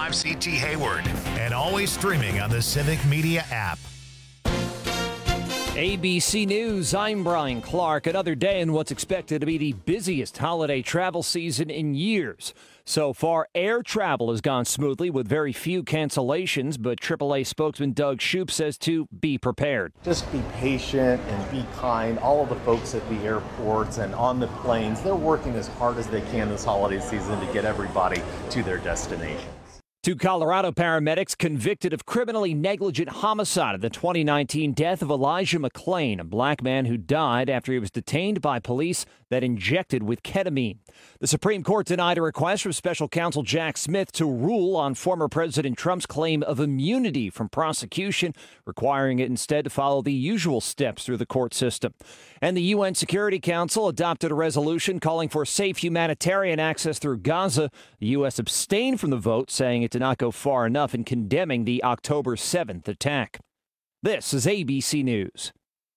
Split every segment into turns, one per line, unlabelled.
KW5CT Hayward, and always streaming on the Civic Media app.
ABC News, I'm Brian Clark. Another day in what's expected to be the busiest holiday travel season in years. So far, air travel has gone smoothly with very few cancellations, but AAA spokesman Doug Shoup says to be prepared.
Just be patient and be kind. All of the folks at the airports and on the planes, they're working as hard as they can this holiday season to get everybody to their destination.
Two Colorado paramedics convicted of criminally negligent homicide of the 2019 death of Elijah McClain, a black man who died after he was detained by police that injected with ketamine. The Supreme Court denied a request from special counsel Jack Smith to rule on former President Trump's claim of immunity from prosecution, requiring it instead to follow the usual steps through the court system. And the UN Security Council adopted a resolution calling for safe humanitarian access through Gaza. The U.S. abstained from the vote, saying it did not go far enough in condemning the October 7th attack. This is ABC News.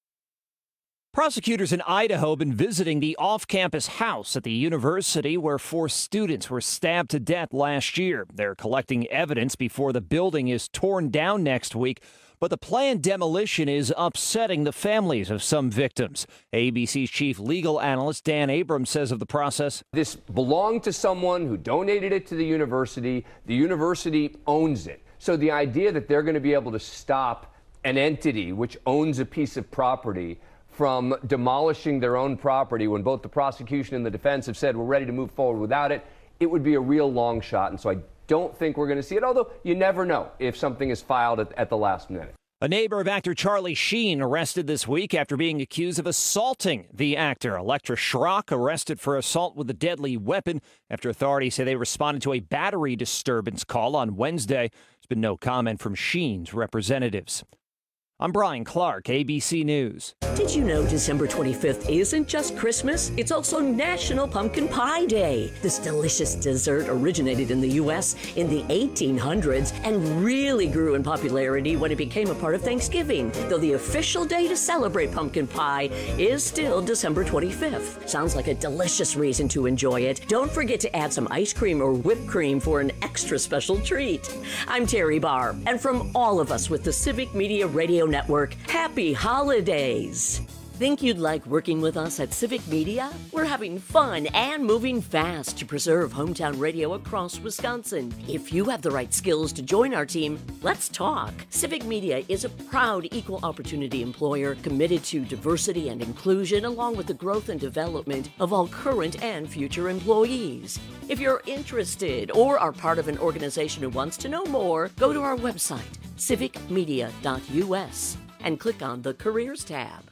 Prosecutors in Idaho have been visiting the off-campus house at the university where 4 students were stabbed to death last year. They're collecting evidence before the building is torn down next week, but the planned demolition is upsetting the families of some victims. ABC's chief legal analyst Dan Abrams says of the process,
this belonged to someone who donated it to the university. The university owns it. So the idea that they're going to be able to stop an entity which owns a piece of property from demolishing their own property when both the prosecution and the defense have said we're ready to move forward without it, it would be a real long shot. And so I don't think we're going to see it, although you never know if something is filed at the last minute.
A neighbor of actor Charlie Sheen arrested this week after being accused of assaulting the actor. Electra Schrock arrested for assault with a deadly weapon after authorities say they responded to a battery disturbance call on Wednesday. There's been no comment from Sheen's representatives. I'm Brian Clark, ABC News.
Did you know December 25th isn't just Christmas? It's also National Pumpkin Pie Day. This delicious dessert originated in the U.S. in the 1800s and really grew in popularity when it became a part of Thanksgiving, though the official day to celebrate pumpkin pie is still December 25th. Sounds like a delicious reason to enjoy it. Don't forget to add some ice cream or whipped cream for an extra special treat. I'm Terry Barr, and from all of us with the Civic Media Radio Network, happy holidays. Think you'd like working with us at Civic Media? We're having fun and moving fast to preserve hometown radio across Wisconsin. If you have the right skills to join our team, let's talk. Civic Media is a proud equal opportunity employer committed to diversity and inclusion, along with the growth and development of all current and future employees. If you're interested or are part of an organization who wants to know more, go to our website, civicmedia.us, and click on the Careers tab.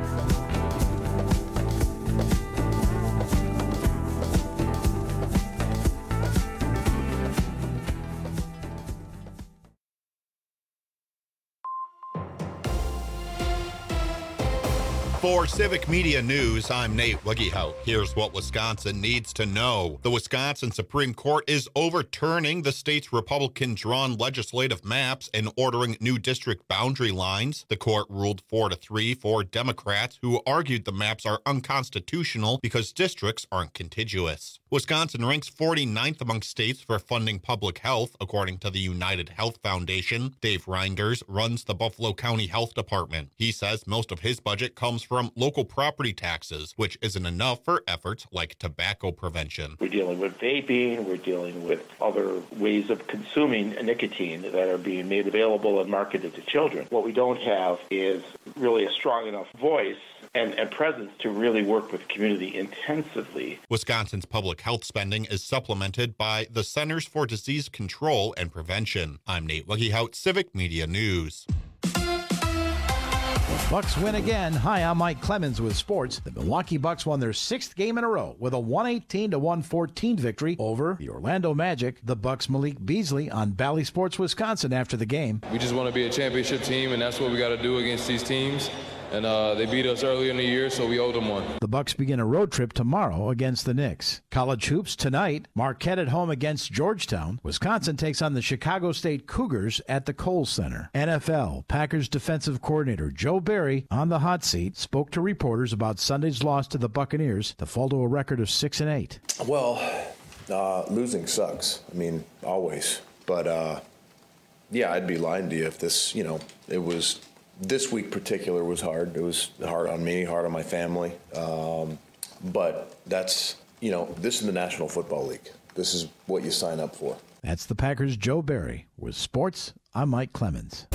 For Civic Media News, I'm Nate Wiggyhout. Here's what Wisconsin needs to know. The Wisconsin Supreme Court is overturning the state's Republican-drawn legislative maps and ordering new district boundary lines. The court ruled 4-3 for Democrats, who argued the maps are unconstitutional because districts aren't contiguous. Wisconsin ranks 49th among states for funding public health, according to the United Health Foundation. Dave Reinders runs the Buffalo County Health Department. He says most of his budget comes from local property taxes, which isn't enough for efforts like tobacco prevention.
We're dealing with vaping, we're dealing with other ways of consuming nicotine that are being made available and marketed to children. What we don't have is really a strong enough voice and presence to really work with the community intensively.
Wisconsin's public health spending is supplemented by the Centers for Disease Control and Prevention. I'm Nate Wiggyhout, Civic Media News.
Bucks win again. Hi, I'm Mike Clemens with sports. The Milwaukee Bucks won their 6th game in a row with a 118-114 victory over the Orlando Magic. The Bucks' Malik Beasley on Bally Sports Wisconsin after the game.
We just want to be a championship team, and that's what we got to do against these teams. And they beat us earlier in the year, so we owed them one.
The Bucks begin a road trip tomorrow against the Knicks. College hoops tonight. Marquette at home against Georgetown. Wisconsin takes on the Chicago State Cougars at the Kohl Center. NFL. Packers defensive coordinator Joe Barry on the hot seat spoke to reporters about Sunday's loss to the Buccaneers to fall to a record of 6-8.
Well, losing sucks. I mean, always. But yeah, I'd be lying to you if this, it was, this week particular was hard. It was hard on me, hard on my family. But that's, this is the National Football League. This is what you sign up for.
That's the Packers' Joe Barry. With sports, I'm Mike Clemens.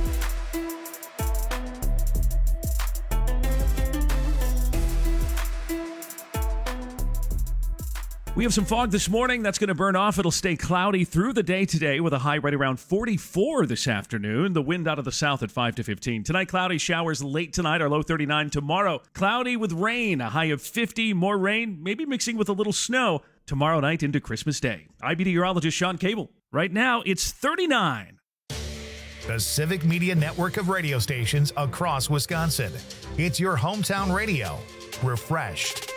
We have some fog this morning. That's going to burn off. It'll stay cloudy through the day today with a high right around 44 this afternoon. The wind out of the south at 5 to 15. Tonight, cloudy showers late tonight, our low 39. Tomorrow, cloudy with rain, a high of 50. More rain, maybe mixing with a little snow tomorrow night into Christmas Day. I'm meteorologist Sean Cable. Right now, it's 39.
The Civic Media network of radio stations across Wisconsin. It's your hometown radio. Refreshed.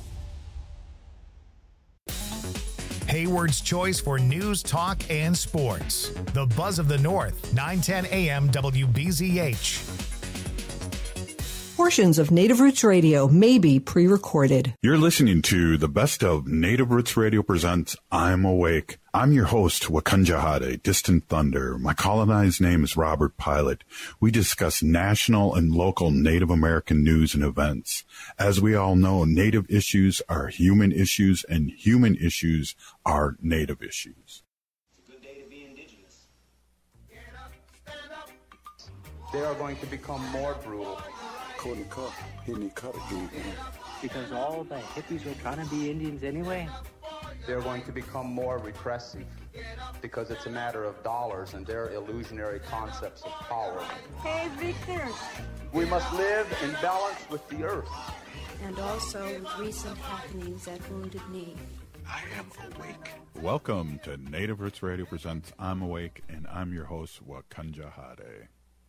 Hayward's choice for news, talk, and sports. The Buzz of the North, 910 AM WBZH.
Portions of Native Roots Radio may be pre-recorded.
You're listening to the best of Native Roots Radio presents I'm Awake. I'm your host, Wakanja Hade, Distant Thunder. My colonized name is Robert Pilot. We discuss national and local Native American news and events. As we all know, Native issues are human issues, and human issues are Native issues.
It's a good day to be indigenous. They are going to become more brutal.
Because all the hippies were trying to be Indians anyway?
They're going to become more repressive because it's a matter of dollars and their illusionary concepts of power.
Hey, Victor.
We must live in balance with the earth.
And also with recent happenings at Wounded Knee.
I am awake. Welcome to Native Roots Radio presents I'm Awake, and I'm your host, Wakanja Hade.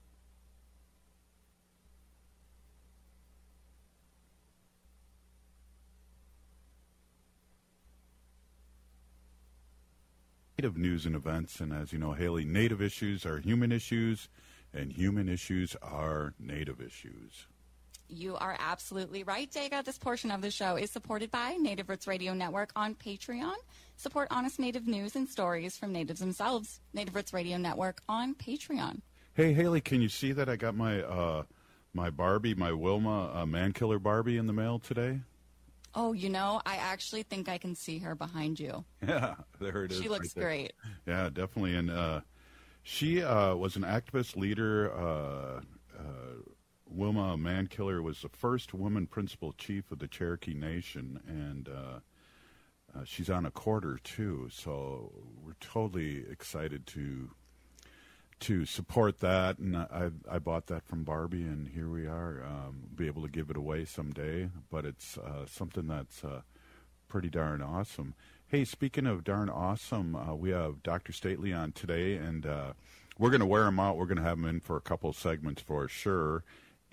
Native news and events, and as you know, Haley, Native issues are human issues, and human issues are Native issues.
You are absolutely right, Daga. This portion of the show is supported by Native Roots Radio Network on Patreon. Support honest Native news and stories from Natives themselves. Native Roots Radio Network on Patreon.
Hey, Haley, can you see that I got my my Barbie, my Wilma Man-Killer Barbie in the mail today?
Oh, I actually think I can see her behind you.
Yeah, there it is.
She looks
right
great.
Yeah, definitely. And she was an activist leader. Wilma Mankiller was the first woman principal chief of the Cherokee Nation, and she's on a quarter, too. So we're totally excited to support that, and I bought that from Barbie, and here we are. Be able to give it away someday, but it's something that's pretty darn awesome. Hey, speaking of darn awesome, we have Dr. Stately on today, and we're going to wear him out. We're going to have him in for a couple of segments for sure.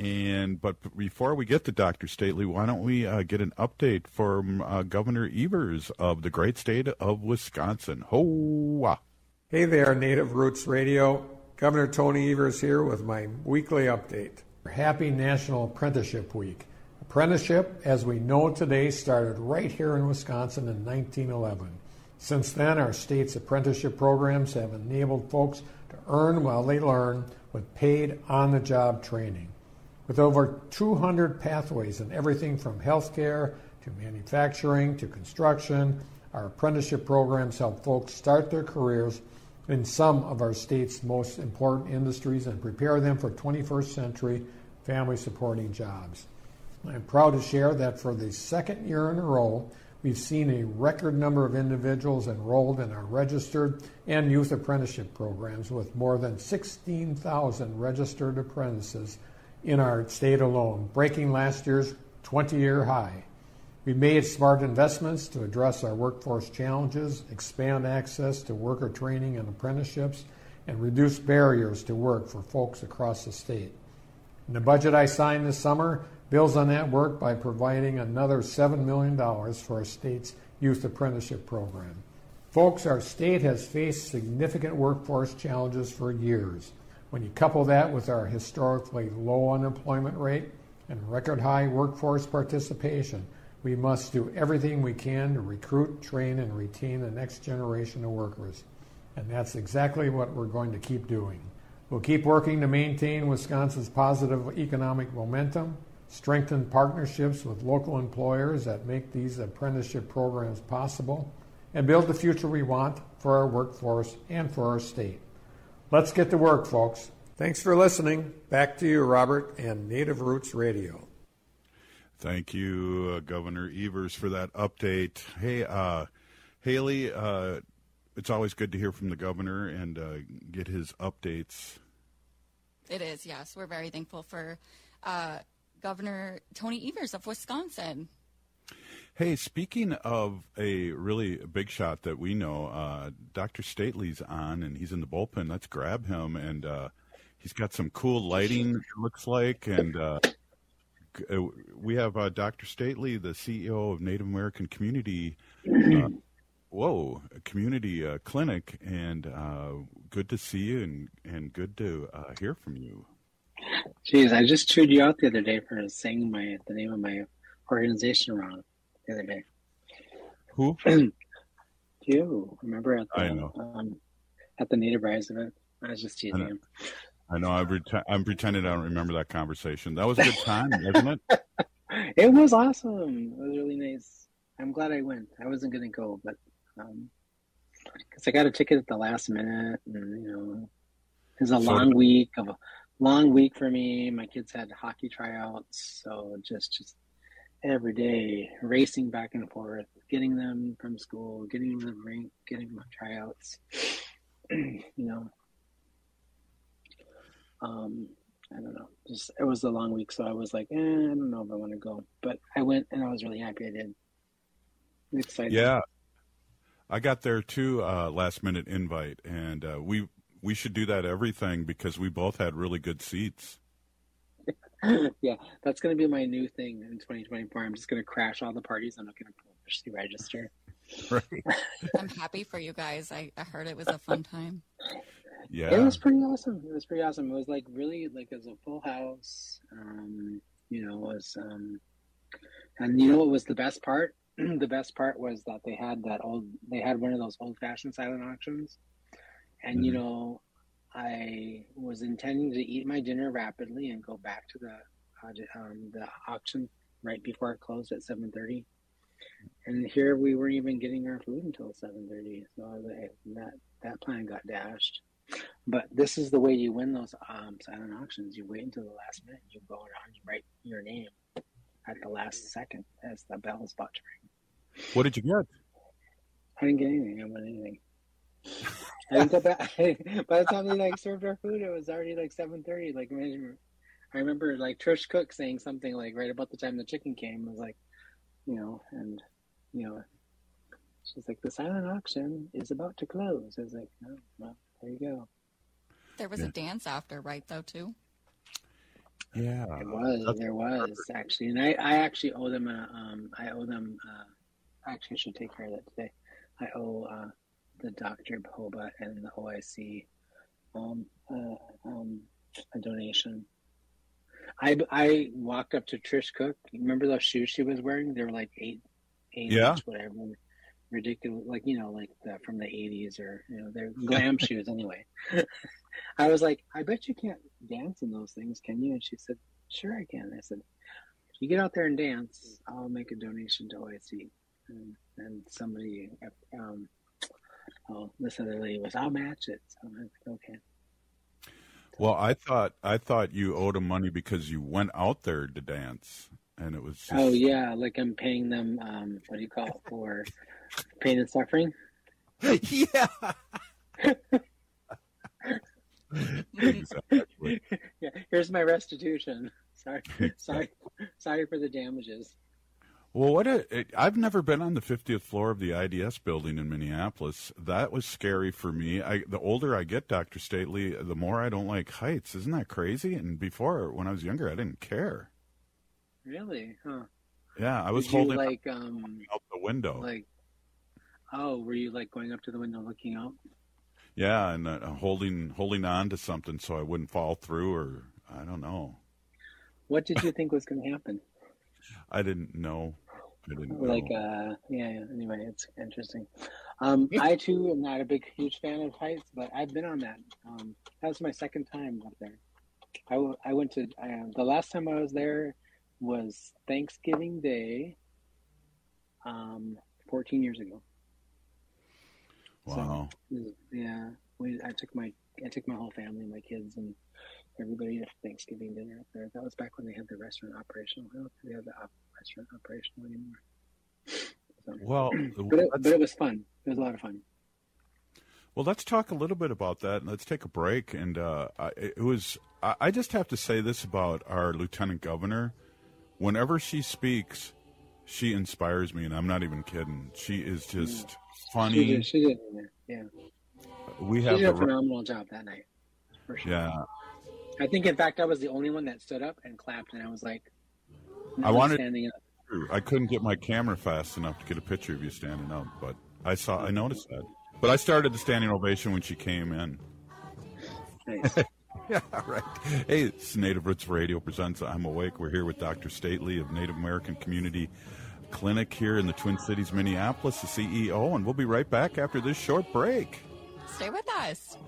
But before we get to Dr. Stately, why don't we get an update from Governor Evers of the great state of Wisconsin? Ho-wah.
Hey there, Native Roots Radio. Governor Tony Evers here with my weekly update. Happy National Apprenticeship Week. Apprenticeship, as we know today, started right here in Wisconsin in 1911. Since then, our state's apprenticeship programs have enabled folks to earn while they learn with paid on-the-job training. With over 200 pathways in everything from healthcare to manufacturing to construction, our apprenticeship programs help folks start their careers in some of our state's most important industries and prepare them for 21st century family-supporting jobs. I'm proud to share that for the second year in a row, we've seen a record number of individuals enrolled in our registered and youth apprenticeship programs, with more than 16,000 registered apprentices in our state alone, breaking last year's 20-year high. We made smart investments to address our workforce challenges, expand access to worker training and apprenticeships, and reduce barriers to work for folks across the state. In the budget I signed this summer builds on that work by providing another $7 million for our state's youth apprenticeship program. Folks, our state has faced significant workforce challenges for years. When you couple that with our historically low unemployment rate and record high workforce participation, we must do everything we can to recruit, train, and retain the next generation of workers. And that's exactly what we're going to keep doing. We'll keep working to maintain Wisconsin's positive economic momentum, strengthen partnerships with local employers that make these apprenticeship programs possible, and build the future we want for our workforce and for our state. Let's get to work, folks. Thanks for listening. Back to you, Robert, and Native Roots Radio.
Thank you, Governor Evers, for that update. Hey, Haley, it's always good to hear from the governor and get his updates.
It is, yes. We're very thankful for Governor Tony Evers of Wisconsin.
Hey, speaking of a really big shot that we know, Dr. Stately's on, and he's in the bullpen. Let's grab him, and he's got some cool lighting, it looks like, and we have Dr. Stately, the CEO of Native American Community Community Clinic, and good to see you and good to hear from you.
Jeez, I just chewed you out the other day for saying the name of my organization wrong the other day.
Who?
Do you remember at the,
I know.
At the Native Rise event? I was just teasing him.
I know. I'm pretending I don't remember that conversation. That was a good time, wasn't it?
It was awesome. It was really nice. I'm glad I went. I wasn't going to go, but because I got a ticket at the last minute, and it was a long week for me. My kids had hockey tryouts, so just every day racing back and forth, getting them from school, getting them to the rink, getting them tryouts. I don't know. It was a long week, so I was like, I don't know if I want to go. But I went, and I was really happy I did. I'm excited.
Yeah. I got there too, last minute invite, and we should do that everything because we both had really good seats.
Yeah, that's going to be my new thing in 2024. I'm just going to crash all the parties. I'm not going to officially register.
Right.
I'm happy for you guys. I heard it was a fun time.
Yeah,
it was pretty awesome. It was like really it was a full house. It was, and what was the best part? The best part was that they had one of those old-fashioned silent auctions, and I was intending to eat my dinner rapidly and go back to the auction right before it closed at 7:30. And here we weren't even getting our food until 7:30. So I was like, that plan got dashed. But this is the way you win those silent auctions. You wait until the last minute. You go around, you write your name at the last second as the bell is about to ring.
What did you get?
I didn't get anything. I didn't win anything. I didn't go back. By the time they served our food, it was already 7:30. I remember Trish Cook saying something right about the time the chicken came. It was she's like, the silent auction is about to close. I was like, oh, well, there you go.
There was a dance after, right, though, too?
Yeah.
There was, actually. And I actually owe them actually, I should take care of that today. I owe the Dr. Hoba and the OIC a donation. I walked up to Trish Cook. Remember those shoes she was wearing? They were eight inch, whatever. Ridiculous, from the 80s, or they're glam shoes anyway. I was like, I bet you can't dance in those things, can you? And she said, sure I can. I said, if you get out there and dance, I'll make a donation to OIC. And somebody, this other lady was, I'll match it. So I was like, okay.
Well, I thought you owed them money because you went out there to dance, and it was just...
Oh yeah, I'm paying them. What do you call it, for pain and suffering?
Yeah. Exactly.
Yeah. Here's my restitution. Sorry for the damages.
Well, I've never been on the 50th floor of the IDS building in Minneapolis. That was scary for me. The older I get, Dr. Stately, the more I don't like heights. Isn't that crazy? And before, when I was younger, I didn't care.
Really? Huh.
Yeah, I was holding out the window.
Were you going up to the window looking out?
Yeah, and holding on to something so I wouldn't fall through, or I don't know.
What did you think was going to happen?
I didn't know.
Anyway, it's interesting. I too am not a huge fan of heights, but I've been on that. That was my second time up there. I went to the last time I was there was Thanksgiving Day, 14 years ago.
Wow.
So, I took my whole family, my kids, and everybody to Thanksgiving dinner up there. That was back when they had the restaurant operational. I don't think they have the restaurant operational anymore. So,
Well,
but it was fun. It was a lot of fun.
Well, let's talk a little bit about that, and let's take a break. And I just have to say this about our Lieutenant Governor. Whenever she speaks, she inspires me, and I'm not even kidding. She is just funny.
She did. Yeah.
She
did a phenomenal job that night. For sure.
Yeah.
I think, in fact, I was the only one that stood up and clapped, and I was like, standing up.
I couldn't get my camera fast enough to get a picture of you standing up, but I noticed that. But I started the standing ovation when she came in.
Nice.
Yeah, right. Hey, it's Native Roots Radio presents I'm Awake. We're here with Dr. Stately of Native American Community Clinic here in the Twin Cities, Minneapolis, the CEO, and we'll be right back after this short break.
Stay with us.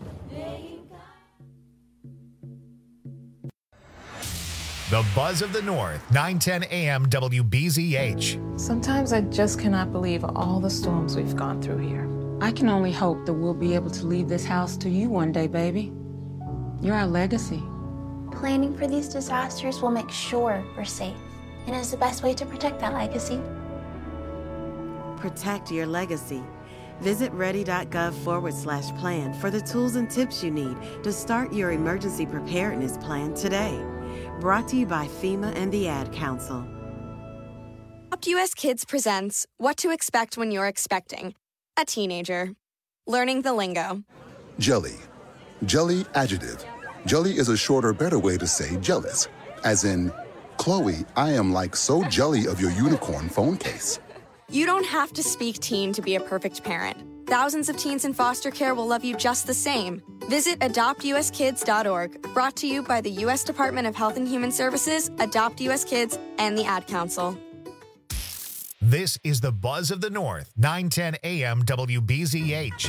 The Buzz of the North, 910 AM WBZH.
Sometimes I just cannot believe all the storms we've gone through here.
I can only hope that we'll be able to leave this house to you one day, baby. You're our legacy.
Planning for these disasters will make sure we're safe, and is the best way to protect that legacy.
Protect your legacy. Visit ready.gov/plan for the tools and tips you need to start your emergency preparedness plan today. Brought to you by FEMA and the Ad Council.
Adopt US Kids presents What to Expect When You're Expecting a Teenager. Learning the lingo.
Jelly. Jelly adjective. Jelly is a shorter, better way to say jealous. As in, Chloe, I am like so jelly of your unicorn phone case.
You don't have to speak teen to be a perfect parent. Thousands of teens in foster care will love you just the same. Visit adoptuskids.org. Brought to you by the U.S. Department of Health and Human Services, Adopt U.S. Kids, and the Ad Council.
This is the Buzz of the North, 910 AM WBZH.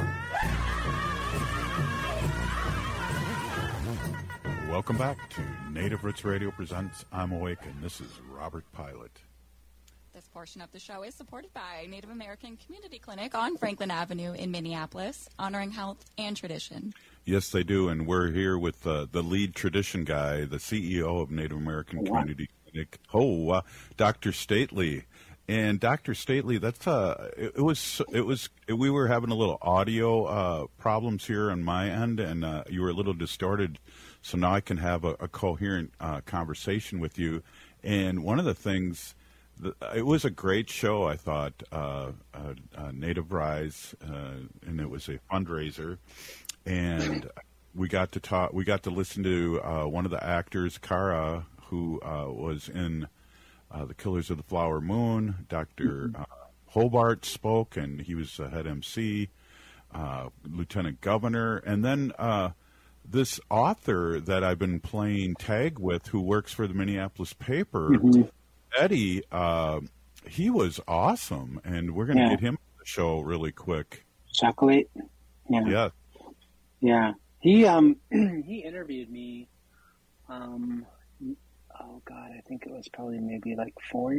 Welcome back to Native Roots Radio presents I'm Awake, and this is Robert Pilot.
This portion of the show is supported by Native American Community Clinic on Franklin Avenue in Minneapolis, honoring health and tradition.
Yes, they do, and we're here with the lead tradition guy, the CEO of Native American Community Clinic, Dr. Stately. And Dr. Stately, that's we were having a little audio problems here on my end, and you were a little distorted. So now I can have a coherent conversation with you. And one of the things, it was a great show, I thought, Native Rise, and it was a fundraiser. And we got to listen to one of the actors, Kara, who was in The Killers of the Flower Moon. Dr. Hobart spoke, and he was the head MC, Lieutenant Governor. And then this author that I've been playing tag with, who works for the Minneapolis paper, Eddie, he was awesome, and we're going to get him on the show really quick.
Chocolate?
Yeah.
Yeah. He interviewed me, I think it was probably maybe like 4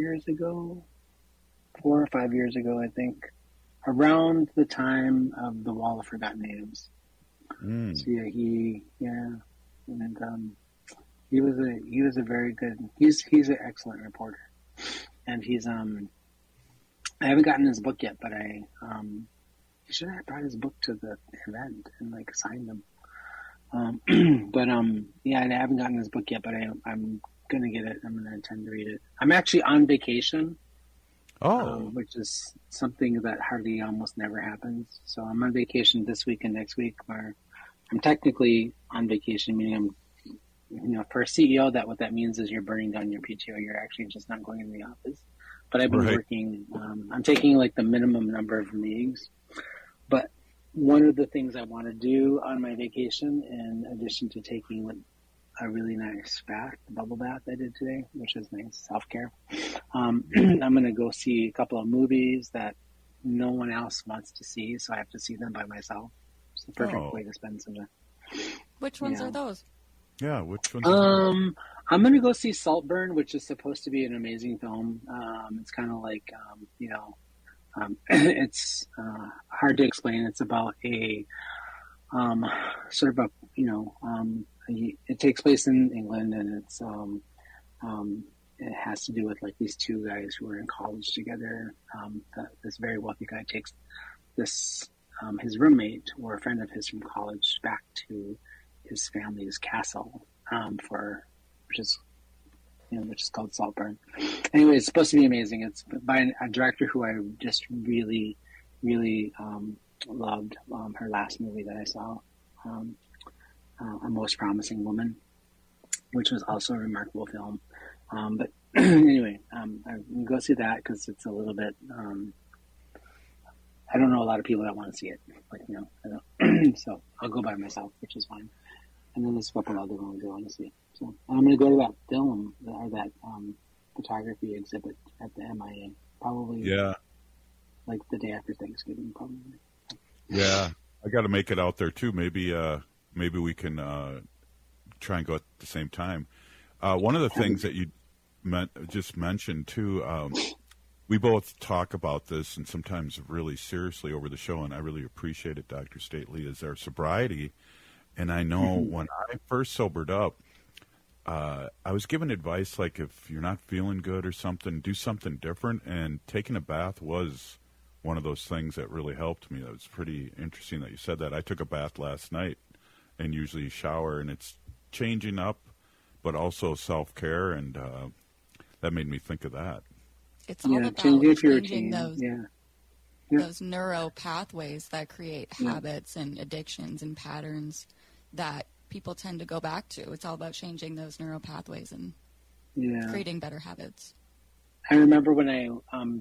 or 5 years ago, I think, around the time of the Wall of Forgotten Natives. So he was a very good. He's an excellent reporter, and he's I haven't gotten his book yet, but I he should have brought his book to the event and like signed them. I haven't gotten his book yet, but I'm gonna get it. I'm gonna intend to read it. I'm actually on vacation. Which is something that hardly almost never happens. So I'm on vacation this week and next week, where I'm technically on vacation, meaning for a CEO, what that means is you're burning down your PTO. You're actually just not going in the office. But I've been working, I'm taking like the minimum number of meetings. But one of the things I want to do on my vacation, in addition to taking a really nice bubble bath I did today, which is nice, self-care. I'm going to go see a couple of movies that no one else wants to see, so I have to see them by myself. It's the perfect way to spend some time.
Which ones are those?
Yeah, which ones?
I'm going to go see Saltburn, which is supposed to be an amazing film. It's kind of like, it's hard to explain. It's about a sort of a, it takes place in England, and it's it has to do with like these two guys who are in college together. This very wealthy guy takes this his roommate or a friend of his from college back to his family's castle which is called Saltburn. Anyway, it's supposed to be amazing. It's by a director who I just really, really loved. Her last movie that I saw, A Most Promising Woman, which was also a remarkable film. But anyway, I can go see that because it's a little bit. I don't know a lot of people that want to see it, so I'll go by myself, which is fine. And then there's a couple other ones I want to see. So I'm going to go to that film or that photography exhibit at the MIA, probably.
Yeah.
Like the day after Thanksgiving, probably.
Yeah, I got to make it out there too. Maybe we can try and go at the same time. One of the things that you just mentioned too, we both talk about this and sometimes really seriously over the show, and I really appreciate it, Dr. Stately, is our sobriety. And I know when I first sobered up, I was given advice like if you're not feeling good or something, do something different. And taking a bath was one of those things that really helped me. That was pretty interesting that you said that. I took a bath last night and usually shower, and it's changing up, but also self-care, and that made me think of that.
It's all about changing those neuro pathways that create habits and addictions and patterns that people tend to go back to. It's all about changing those neural pathways and creating better habits.
I remember when I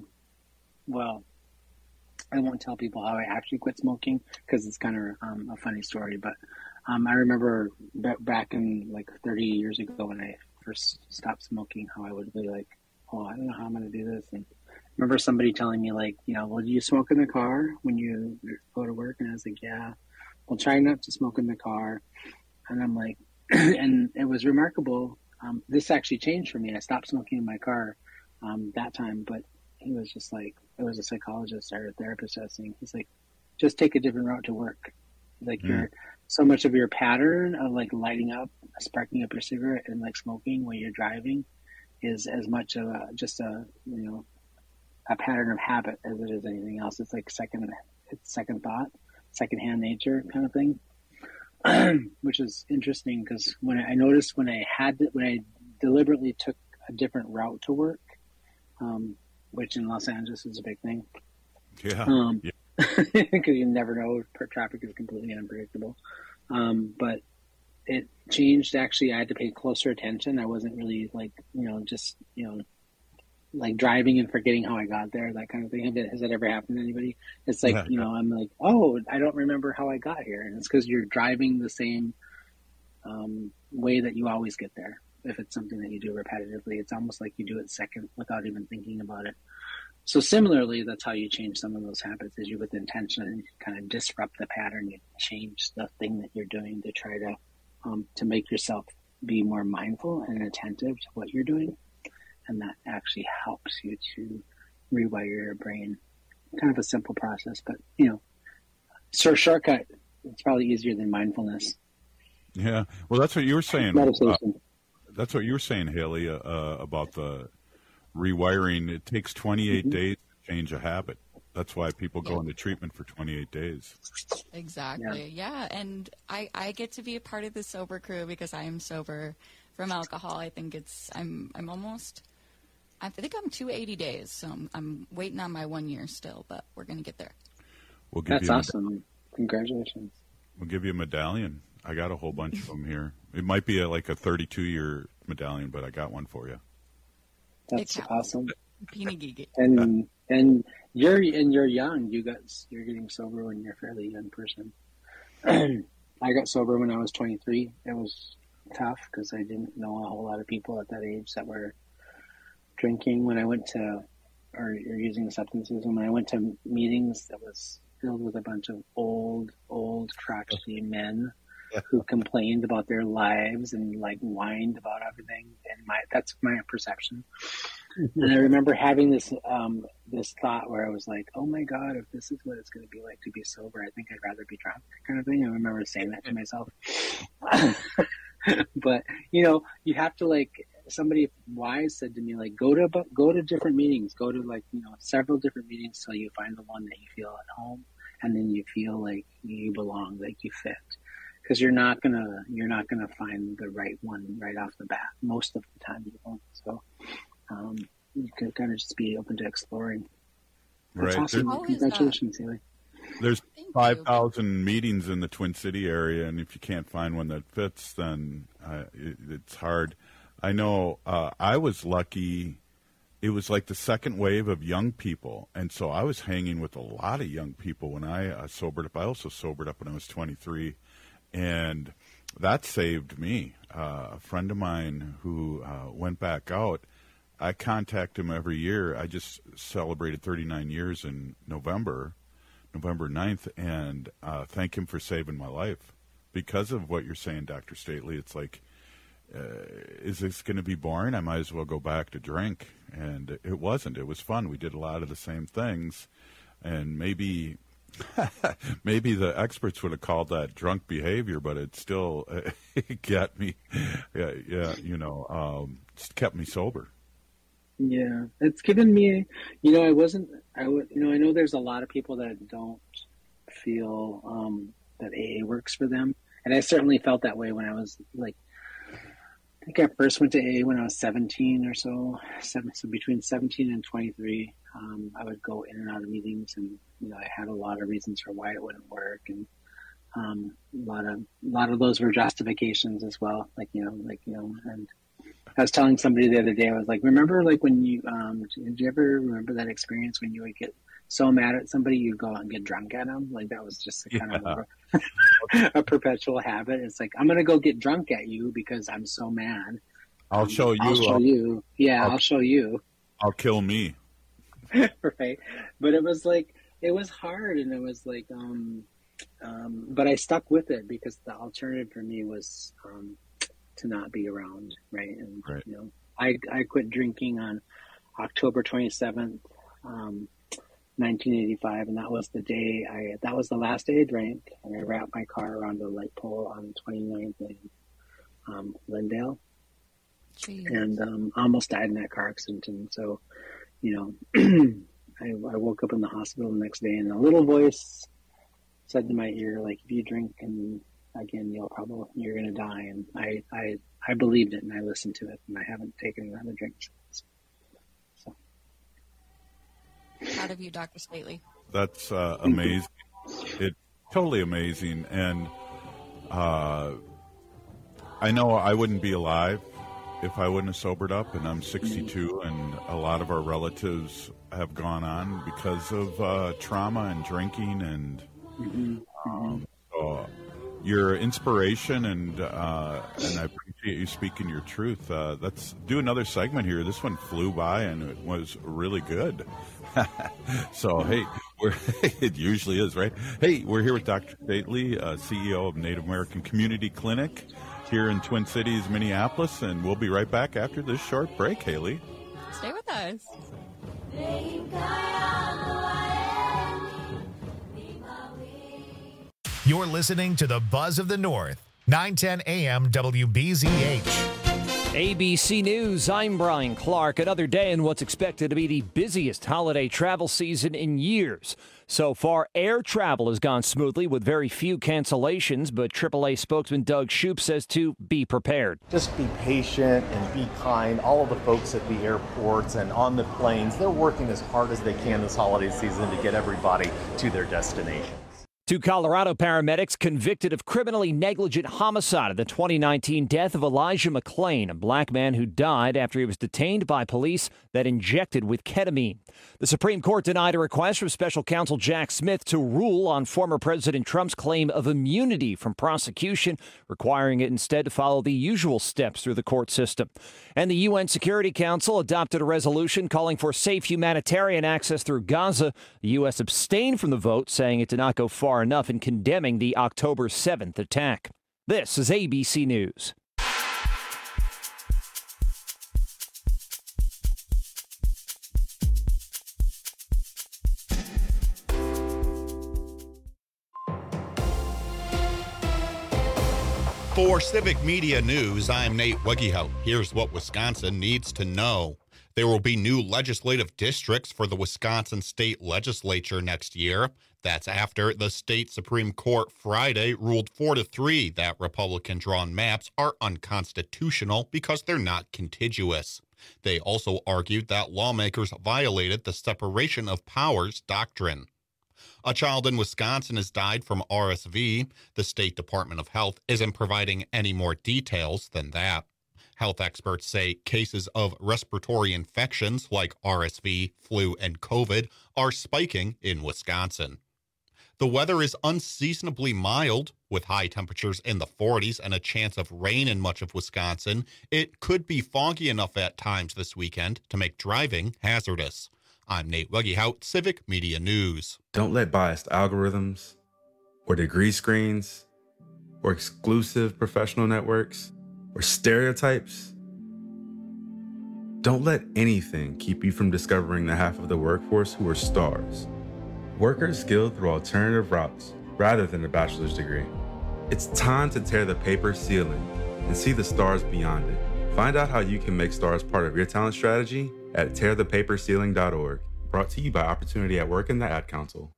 won't tell people how I actually quit smoking because it's kind of a funny story, but I remember back in like 30 years ago when I first stopped smoking, how I would be like, oh, I don't know how I'm going to do this. And I remember somebody telling me like, well, do you smoke in the car when you go to work? And I was like, yeah. Well, try not to smoke in the car. And I'm like, and it was remarkable. This actually changed for me. I stopped smoking in my car that time, but he was just like, it was a psychologist or a therapist I was saying. He's like, just take a different route to work. Like you're so much of your pattern of like lighting up, sparking up your cigarette and like smoking while you're driving is as much of just a pattern of habit as it is anything else. It's like second thought, secondhand nature kind of thing, which is interesting because when I noticed when I deliberately took a different route to work, which in Los Angeles is a big thing.
Yeah.
Because you never know, traffic is completely unpredictable. But it changed. Actually, I had to pay closer attention. I wasn't really like like driving and forgetting how I got there, that kind of thing. Has that ever happened to anybody? It's like I'm like, oh, I don't remember how I got here, and it's because you're driving the same way that you always get there. If it's something that you do repetitively, it's almost like you do it second without even thinking about it. So similarly, that's how you change some of those habits, is you with intention and you kind of disrupt the pattern. You change the thing that you're doing to try to make yourself be more mindful and attentive to what you're doing. And that actually helps you to rewire your brain. Kind of a simple process, but shortcut, it's probably easier than mindfulness.
Yeah. Well, that's what you were saying.
Meditation.
That's what you were saying, Haley, about the rewiring. It takes 28 days to change a habit. That's why people go into treatment for 28 days.
Exactly. Yeah. And I get to be a part of the sober crew because I am sober from alcohol. I think I'm 280 days. So I'm waiting on my 1 year still, but we're going to get there.
That's awesome. Congratulations.
We'll give you a medallion. I got a whole bunch of them here. It might be like a 32-year medallion, but I got one for you.
That's awesome.
Pinigigi.
And you're young. You're getting sober when you're a fairly young person. I got sober when I was 23. It was tough because I didn't know a whole lot of people at that age that were drinking when I went to, or using substances. And when I went to meetings, that was filled with a bunch of old, crotchety men who complained about their lives and like whined about everything. And that's my perception. And I remember having this thought where I was like, oh my God, if this is what it's going to be like to be sober, I think I'd rather be drunk, kind of thing. I remember saying that to myself. But, you have to, like, somebody wise said to me, like, go to different meetings, go to, like, several different meetings till you find the one that you feel at home, and then you feel like you belong, like you fit. Because you're not gonna find the right one right off the bat. Most of the time you won't. So you can kind of just be open to exploring. That's
right.
awesome. Congratulations, Haley.
There's 5,000 meetings in the Twin City area, and if you can't find one that fits, then it's hard. I know I was lucky. It was like the second wave of young people, and so I was hanging with a lot of young people when I sobered up. I also sobered up when I was 23, and that saved me. A friend of mine who went back out, I contact him every year. I just celebrated 39 years in November 9th, and thank him for saving my life. Because of what you're saying, Dr. Stately, it's like, is this going to be boring? I might as well go back to drink. And it wasn't. It was fun. We did a lot of the same things, and maybe the experts would have called that drunk behavior, but it still got me, just kept me sober.
Yeah, it's given me, I know there's a lot of people that don't feel that AA works for them. And I certainly felt that way when I was like, I think I first went to AA when I was 17 or so. So between 17 and 23, I would go in and out of meetings, and, I had a lot of reasons for why it wouldn't work. And a lot of those were justifications as well. And I was telling somebody the other day, I was like, remember, like, when you, did you ever remember that experience when you would get so mad at somebody, you'd go out and get drunk at them? Like, that was just kind of a perpetual habit. It's like, I'm going to go get drunk at you because I'm so mad.
I'll show you.
I'll show you. Yeah, I'll show you.
I'll kill me.
Right. But it was like, it was hard, and it was like, but I stuck with it because the alternative for me was, to not be around, right? And
right.
I quit drinking on October 27th, 1985, and that was the day that was the last day I drank, and I wrapped my car around a light pole on 29th in Lindale. Jeez. And almost died in that car accident. And so, I woke up in the hospital the next day, and a little voice said to my ear, like, if you drink and again, you're going to die. And I believed it, and I listened to it, and I haven't taken another drink since. So.
Proud of you, Dr. Stately.
That's amazing. It's totally amazing. And I know I wouldn't be alive if I wouldn't have sobered up, and I'm 62, and a lot of our relatives have gone on because of trauma and drinking, and so your inspiration, and I appreciate you speaking your truth. Let's do another segment here. This one flew by, and it was really good. So, hey, it usually is, right? Hey, we're here with Dr. Stately, CEO of Native American Community Clinic here in Twin Cities, Minneapolis, and we'll be right back after this short break, Haley.
Stay with us.
You're listening to the Buzz of the North, 910 AM WBZH.
ABC News, I'm Brian Clark. Another day in what's expected to be the busiest holiday travel season in years. So far, air travel has gone smoothly with very few cancellations, but AAA spokesman Doug Shoup says to be prepared.
Just be patient and be kind. All of the folks at the airports and on the planes, they're working as hard as they can this holiday season to get everybody to their destination.
Two Colorado paramedics convicted of criminally negligent homicide in the 2019 death of Elijah McClain, a black man who died after he was detained by police that injected with ketamine. The Supreme Court denied a request from special counsel Jack Smith to rule on former President Trump's claim of immunity from prosecution, requiring it instead to follow the usual steps through the court system. And the UN Security Council adopted a resolution calling for safe humanitarian access through Gaza. The U.S. abstained from the vote, saying it did not go far enough in condemning the October 7th attack. This is ABC News.
For Civic Media News, I'm Nate Wegehout. Here's what Wisconsin needs to know. There will be new legislative districts for the Wisconsin State Legislature next year. That's after the state Supreme Court Friday ruled 4-3 that Republican-drawn maps are unconstitutional because they're not contiguous. They also argued that lawmakers violated the separation of powers doctrine. A child in Wisconsin has died from RSV. The State Department of Health isn't providing any more details than that. Health experts say cases of respiratory infections like RSV, flu, and COVID are spiking in Wisconsin. The weather is unseasonably mild, with high temperatures in the 40s and a chance of rain in much of Wisconsin. It could be foggy enough at times this weekend to make driving hazardous. I'm Nate Wegehout, Civic Media News.
Don't let biased algorithms or degree screens or exclusive professional networks or stereotypes, don't let anything keep you from discovering the half of the workforce who are stars. Workers skilled through alternative routes rather than a bachelor's degree. It's time to tear the paper ceiling and see the stars beyond it. Find out how you can make stars part of your talent strategy at tearthepaperceiling.org. Brought to you by Opportunity at Work and the Ad Council.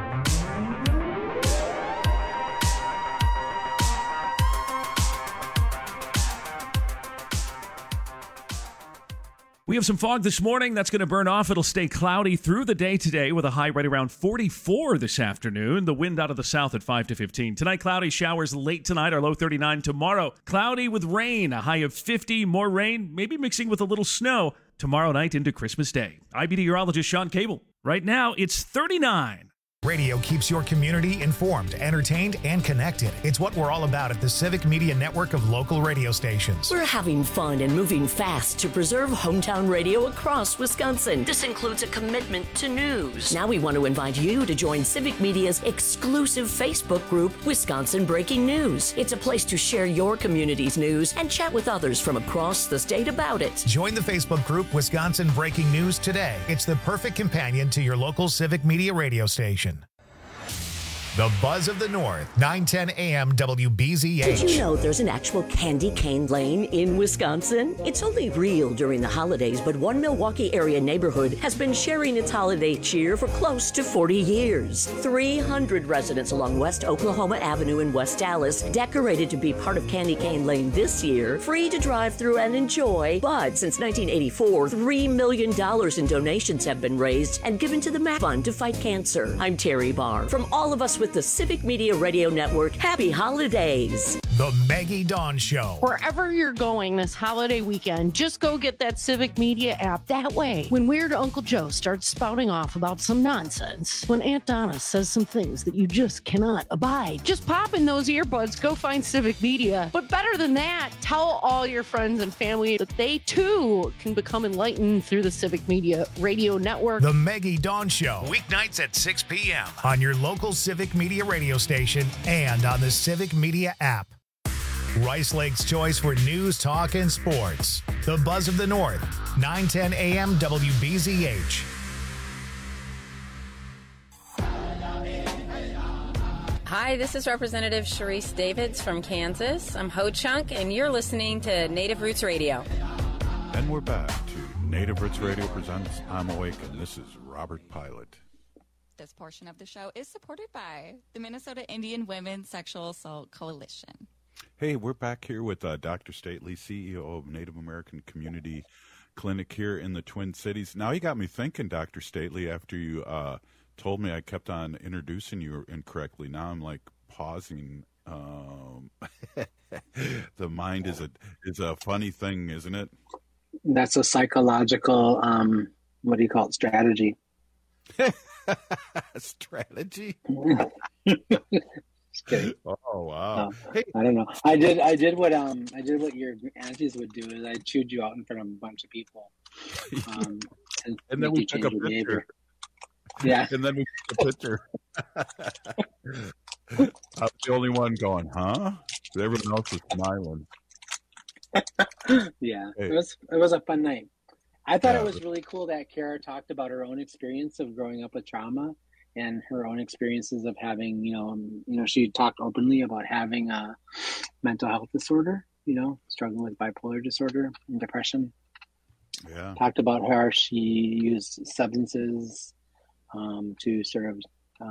We have some fog this morning. That's going to burn off. It'll stay cloudy through the day today with a high right around 44 this afternoon. The wind out of the south at 5 to 15. Tonight, cloudy showers late tonight. Our low 39 tomorrow. Cloudy with rain. A high of 50. More rain, maybe mixing with a little snow tomorrow night into Christmas Day. I'm meteorologist Sean Cable. Right now, it's 39.
Radio keeps your community informed, entertained, and connected. It's what we're all about at the Civic Media Network of local radio stations.
We're having fun and moving fast to preserve hometown radio across Wisconsin. This includes a commitment to news. Now we want to invite you to join Civic Media's exclusive Facebook group, Wisconsin Breaking News. It's a place to share your community's news and chat with others from across the state about it.
Join the Facebook group, Wisconsin Breaking News today. It's the perfect companion to your local Civic Media radio station. The Buzz of the North, 9:10 a.m. WBZH.
Did you know there's an actual candy cane lane in Wisconsin? It's only real during the holidays, but one Milwaukee area neighborhood has been sharing its holiday cheer for close to 40 years. 300 residents along West Oklahoma Avenue in West Dallas decorated to be part of Candy Cane Lane this year, free to drive through and enjoy. But since 1984, $3 million in donations have been raised and given to the MAC Fund to fight cancer. I'm Terry Barr. From all of us with the Civic Media Radio Network, happy holidays.
The Maggie Dawn Show.
Wherever you're going this holiday weekend, just go get that Civic Media app. That way, when Weird Uncle Joe starts spouting off about some nonsense, when Aunt Donna says some things that you just cannot abide, just pop in those earbuds, go find Civic Media. But better than that, tell all your friends and family that they too can become enlightened through the Civic Media Radio Network.
The Maggie Dawn Show, weeknights at 6 p.m. on your local Civic Media radio station and on the Civic Media app. Rice Lake's choice for news, talk, and sports. The Buzz of the North, 9:10 a.m. WBZH.
Hi, this is Representative Sharice Davids from Kansas. I'm Ho Chunk, and you're listening to Native Roots Radio.
And we're back to Native Roots Radio presents I'm Awake, and this is Robert Pilot.
This portion of the show is supported by the Minnesota Indian Women's Sexual Assault Coalition.
Hey, we're back here with Dr. Stately, CEO of Native American Community Clinic here in the Twin Cities. Now, you got me thinking, Dr. Stately, after you told me I kept on introducing you incorrectly. Now I'm like pausing. The mind is a funny thing, isn't it?
That's a psychological, what do you call it, strategy.
Strategy?
Just kidding.
Oh wow! Hey.
I don't know. I did what your aunties would do is I chewed you out in front of a bunch of people.
And then we took a picture.
Behavior. Yeah.
And then we took a picture. I was the only one going, huh? Everyone else was smiling.
Yeah.
Hey.
It was a fun night. I thought it was really cool that Kara talked about her own experience of growing up with trauma and her own experiences of having, she talked openly about having a mental health disorder, struggling with bipolar disorder and depression.
Yeah.
Talked about how she used substances to sort of,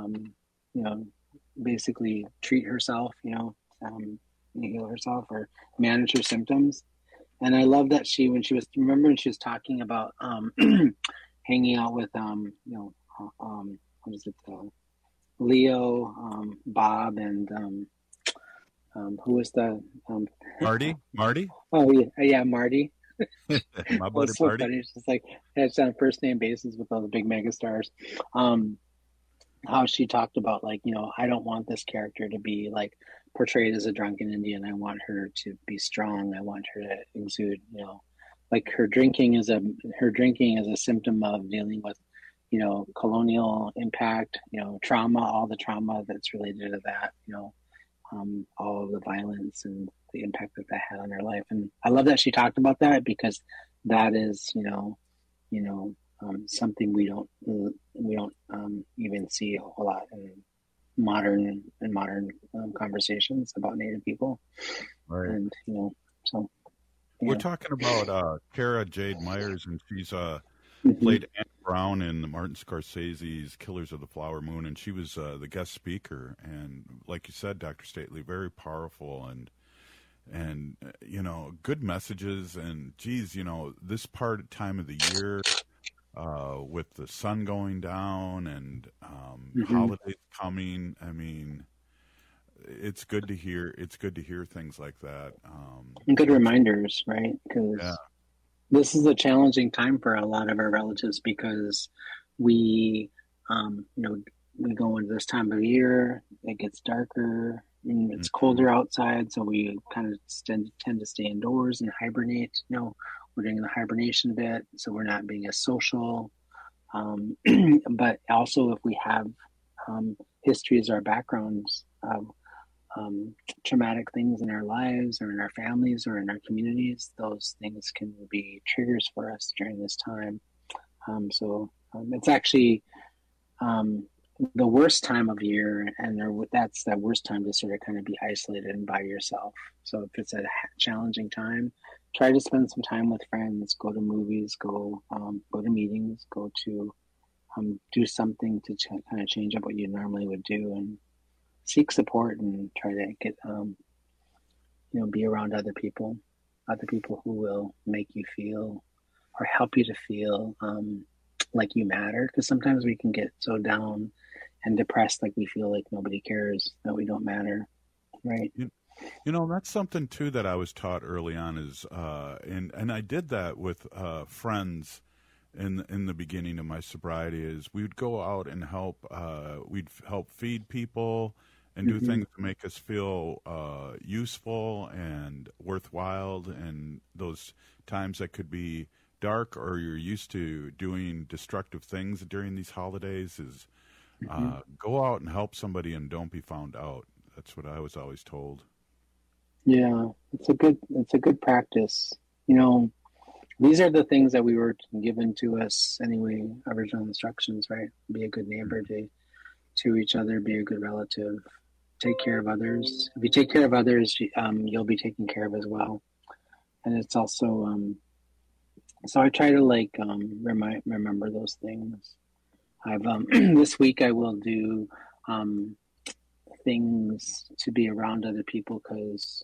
basically treat herself, heal herself or manage her symptoms. And I love that when she was talking about hanging out with, what is it, Leo, Bob, and who was the
Marty?
Oh yeah, Marty.
My buddy
so
Marty.
Funny. It's just like it's on a first name basis with all the big mega stars. How she talked about I don't want this character to be like portrayed as a drunken Indian. I want her to be strong. I want her to exude, like her drinking is a symptom of dealing with, colonial impact, trauma, all the trauma that's related to that, all of the violence and the impact that had on her life. And I love that she talked about that because that is, something we don't even see a whole lot in modern conversations about Native people.
Right.
And so
we're talking about Kara Jade Myers, and she's played Anne Brown in Martin Scorsese's Killers of the Flower Moon, and she was the guest speaker. And like you said, Dr. Stately, very powerful and good messages. And geez, this time of the year, with the sun going down and holidays coming, I mean, it's good to hear things like that.
And good reminders, right? Because this is a challenging time for a lot of our relatives because we go into this time of year, it gets darker, and it's colder outside, so we kind of tend to stay indoors and hibernate. We're doing the hibernation bit, so we're not being as social. But also, if we have histories or backgrounds of traumatic things in our lives or in our families or in our communities, those things can be triggers for us during this time. So it's actually the worst time of year, and that's the worst time to sort of kind of be isolated and by yourself. So if it's a challenging time, try to spend some time with friends, go to movies, go to meetings, go to do something to kind of change up what you normally would do, and seek support and try to get be around other people who will make you feel or help you to feel like you matter, because sometimes we can get so down and depressed, like we feel like nobody cares, that we don't matter, right?
That's something too that I was taught early on is and I did that with friends in the beginning of my sobriety, is we would go out and we'd help feed people and do things to make us feel useful and worthwhile. And those times that could be dark or you're used to doing destructive things during these holidays is go out and help somebody and don't be found out. That's what I was always told.
Yeah, it's a good practice. These are the things that we were given to us anyway, original instructions, right? Be a good neighbor to each other, be a good relative, take care of others. If you take care of others, you'll be taken care of as well. And it's also, so I try to remember those things. I've this week I will do things to be around other people because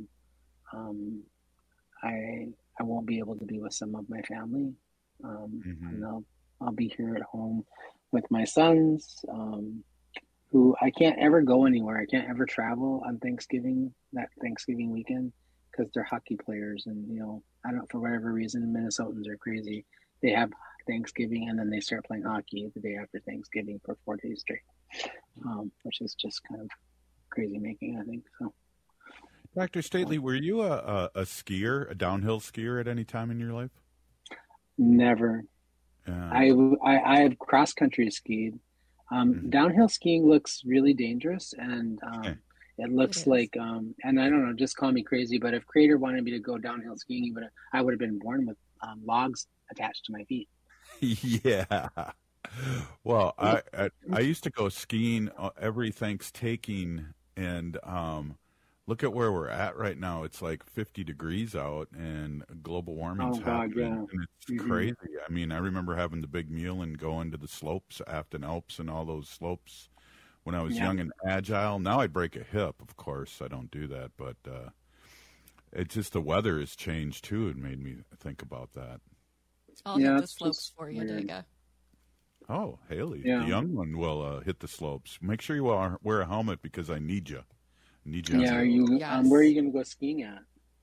I won't be able to be with some of my family, and I'll be here at home with my sons, who I can't ever go anywhere. I can't ever travel on Thanksgiving weekend, because they're hockey players, and I don't, for whatever reason, Minnesotans are crazy. They have Thanksgiving and then they start playing hockey the day after Thanksgiving for 4 days straight, which is just kind of crazy making, I think. So,
Dr. Stately, were you a skier, a downhill skier at any time in your life?
Never. I have cross country skied. Downhill skiing looks really dangerous, and it looks like, and I don't know, just call me crazy, but if Creator wanted me to go downhill skiing, I would have been born with logs attached to my feet.
Yeah. Well, I used to go skiing every Thanksgiving, and look at where we're at right now. It's like 50 degrees out, and global warming's happening, and it's crazy. I mean, I remember having the big meal and going to the slopes, Afton Alps and all those slopes when I was young and agile. Now I break a hip, of course. I don't do that, but it's just the weather has changed, too. It made me think about that.
I'll hit the slopes for you, Dega.
Oh, Haley, the young one will hit the slopes. Make sure you wear a helmet, because I need you.
Yeah, where are you going to go skiing at?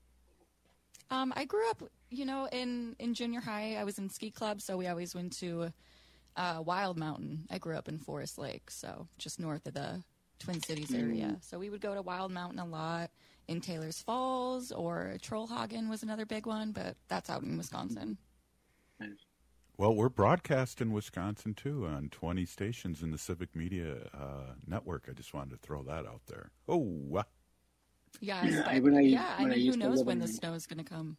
I grew up, in junior high. I was in ski club, so we always went to Wild Mountain. I grew up in Forest Lake, so just north of the Twin Cities area. So we would go to Wild Mountain a lot in Taylor's Falls, or Trollhagen was another big one, but that's out in Wisconsin.
Well, we're broadcast in Wisconsin, too, on 20 stations in the Civic Media Network. I just wanted to throw that out there. Oh,
yes, I mean, who knows when the snow is going to come?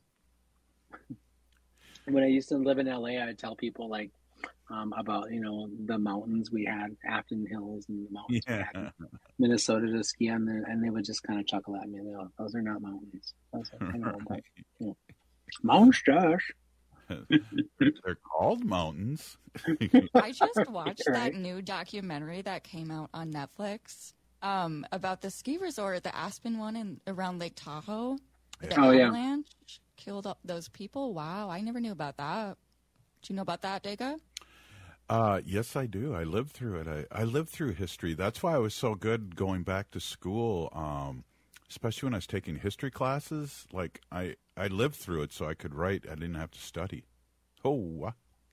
When I used to live in LA, I'd tell people about the mountains we had, Afton Hills, and the mountains we had in Minnesota to ski on, and they would just kind of chuckle at me. Those are not mountains. I was like, I know, but, Mountains, Josh.
They're called mountains.
I just watched that new documentary that came out on Netflix about the ski resort, the Aspen one around Lake Tahoe. The avalanche killed up those people. Wow, I never knew about that. Do you know about that, Dega?
Yes, I do. I lived through it. I lived through history. That's why I was so good going back to school, especially when I was taking history classes. Like, I lived through it, so I could write. I didn't have to study. Oh,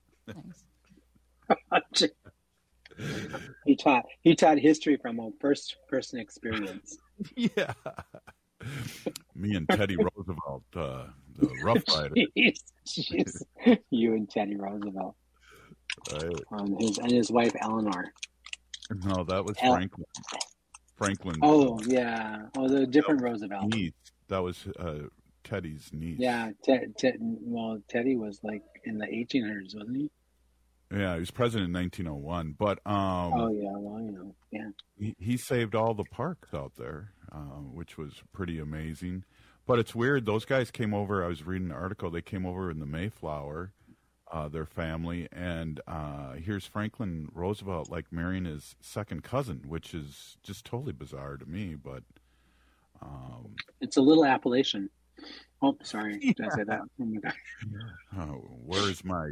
nice. He taught history from a first-person experience.
Yeah. Me and Teddy Roosevelt, the Rough Rider.
Jeez. You and Teddy Roosevelt.
Right.
And his wife, Eleanor.
No, that was Franklin. Franklin.
Oh, yeah. Oh, the different Roosevelt.
Niece. That was Teddy's niece.
Yeah. Teddy was like in the 1800s, wasn't he?
Yeah, he was president in 1901. But he saved all the parks out there, which was pretty amazing. But it's weird. Those guys came over. I was reading an article. They came over in the Mayflower, their family, and here's Franklin Roosevelt marrying his second cousin, which is just totally bizarre to me. But
it's a little Appalachian. Oh, sorry. Did I say that? Oh my gosh.
Where's my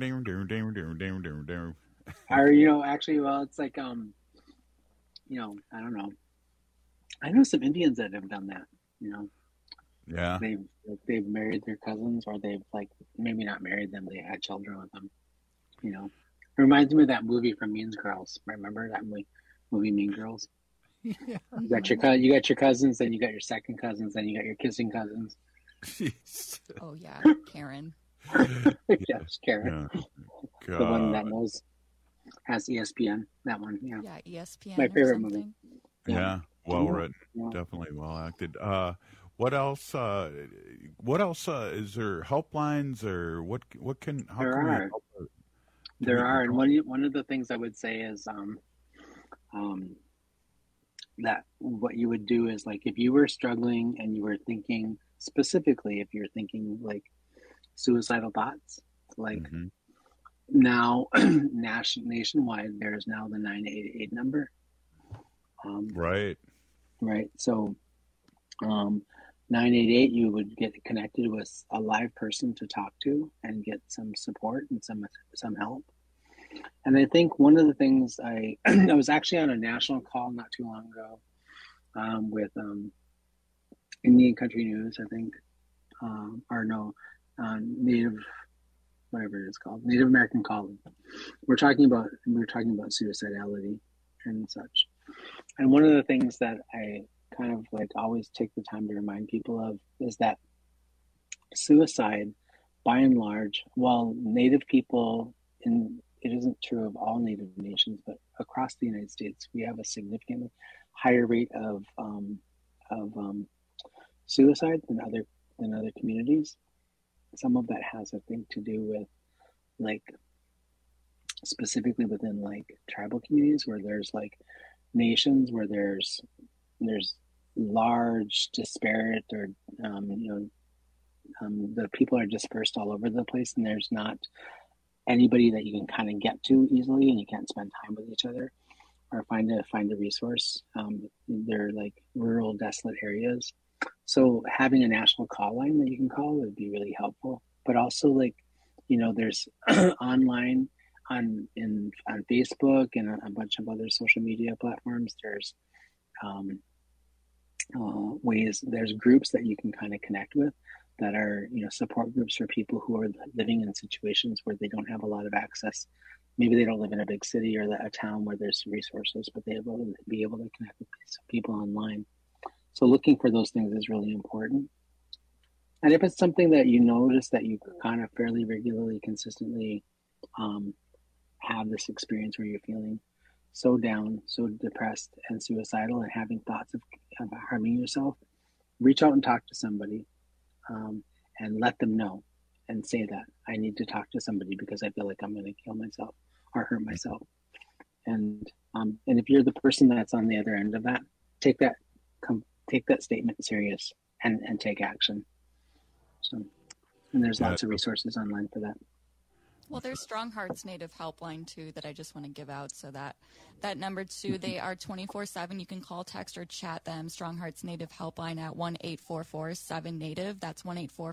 actually, well, it's like I don't know. I know some Indians that have done that.
Yeah.
They've married their cousins, or they've maybe not married them, they had children with them. It reminds me of that movie from Mean Girls. Remember that movie Mean Girls?
Yeah.
You got your cousins, then you got your second cousins, then you got your kissing cousins.
Jeez.
Oh yeah, Karen.
Yes, Karen.
Yeah.
The one that has ESPN. That one, yeah.
Yeah, ESPN.
My favorite movie.
Yeah, well written, definitely well acted. What else? What else is there? Helplines, or what? How can we help?
There are, and one of the things I would say is that what you would do is, if you were struggling and you were thinking specifically, if you're thinking suicidal thoughts, now nationwide there is now the 988 number.
Right.
So 988, you would get connected with a live person to talk to and get some support and some help. And I think one of the things I was actually on a national call not too long ago with Indian Country News, I think, Native, whatever it is called, Native American Calling. We were talking about suicidality and such. And one of the things that I kind of like always take the time to remind people of is that suicide, by and large, while Native people, it isn't true of all Native nations, but across the United States, we have a significantly higher rate of suicide than other communities. Some of that has, I think, to do with like specifically within like tribal communities where there's like nations where there's large disparate or the people are dispersed all over the place, and there's not anybody that you can kind of get to easily, and you can't spend time with each other or find a resource. They're like rural, desolate areas. So having a national call line that you can call would be really helpful. But also, like, there's online on Facebook and a bunch of other social media platforms. There's there's groups that you can kind of connect with that are, support groups for people who are living in situations where they don't have a lot of access. Maybe they don't live in a big city or a town where there's resources, but they will be able to connect with people online. So looking for those things is really important. And if it's something that you notice that you kind of fairly regularly, consistently have this experience where you're feeling so down, so depressed and suicidal and having thoughts of harming yourself, reach out and talk to somebody and let them know and say that I need to talk to somebody because I feel like I'm going to kill myself or hurt myself. And if you're the person that's on the other end of that, take that statement serious and take action. So, and there's lots of resources online for that.
Well, there's Strong Hearts Native Helpline, too, that I just want to give out. So that number, too, they are 24/7. You can call, text, or chat them. Strong Hearts Native Helpline at 1-844-7-NATIVE. That's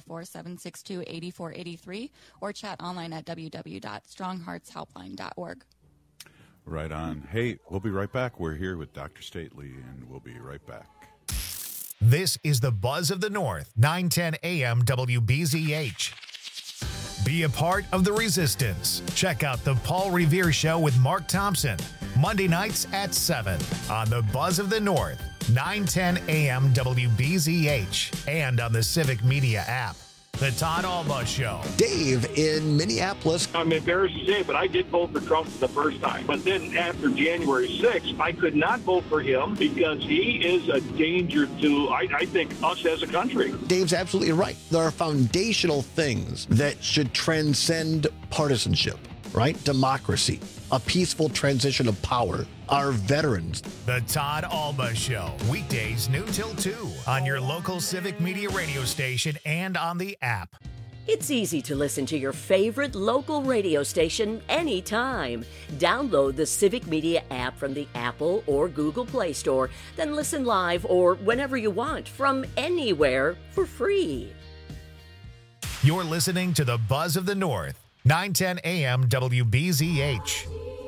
1-844-762-8483. Or chat online at www.strongheartshelpline.org.
Right on. Hey, we'll be right back. We're here with Dr. Stately, and we'll be right back.
This is the Buzz of the North, 910 AM WBZH. Be a part of the resistance. Check out the Paul Revere Show with Mark Thompson, Monday nights at 7 on the Buzz of the North, 910 AM WBZH, and on the Civic Media app. The Todd Alba Show.
Dave in Minneapolis.
I'm embarrassed to say, but I did vote for Trump the first time. But then after January 6th, I could not vote for him because he is a danger to, I think, us as a country.
Dave's absolutely right. There are foundational things that should transcend partisanship, right? Democracy, a peaceful transition of power, our veterans.
The Todd Alba Show, weekdays noon till 2 on your local Civic Media radio station and on the app.
It's easy to listen to your favorite local radio station anytime. Download the Civic Media app from the Apple or Google Play Store, then listen live or whenever you want from anywhere for free.
You're listening to the Buzz of the North, 910 AM WBZH.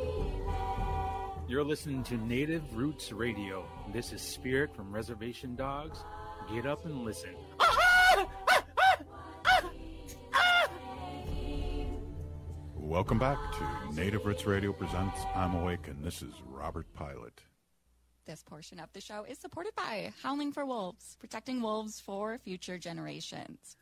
You're listening to Native Roots Radio. This is Spirit from Reservation Dogs. Get up and listen.
Welcome back to Native Roots Radio presents I'm Awake, and this is Robert Pilot.
This portion of the show is supported by Howling for Wolves, protecting wolves for future generations.